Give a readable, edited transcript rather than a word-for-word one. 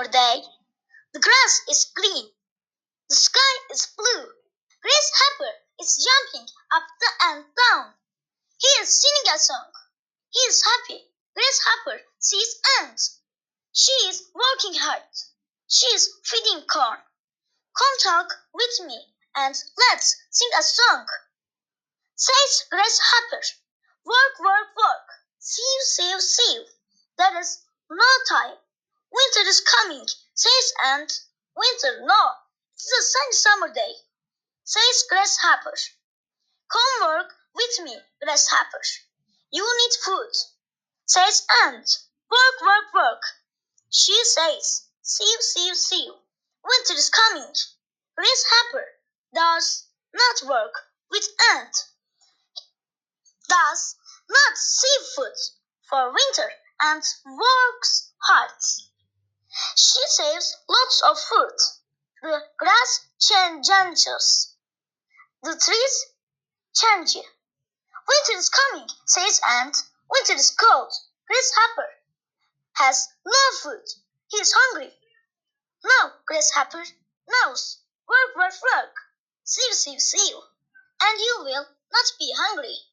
summer day. The grass is green. The sky is blue. Grasshopper is jumping up and down. He is singing a song. He is happy. Grasshopper sees ants. She is working hard. She is feeding corn. Come talk with me and let's sing a song. Says Grasshopper. Work, work, work. Save, save, save. There is no time. Winter is coming, says Ant. Winter, no. It's a sunny summer day, says Grasshopper. Come work with me, Grasshopper. You need food, says Ant. Work, work, work. She says, save, save, save. Winter is coming. Grasshopper does not work with Ant, does not save food for winter, and works hard. She saves lots of food. The grass changes. The trees change. Winter is coming, says Ant. Winter is cold. Grasshopper has no food. He is hungry. No, Grasshopper knows. Work, work, work. Save, save, save. And you will not be hungry.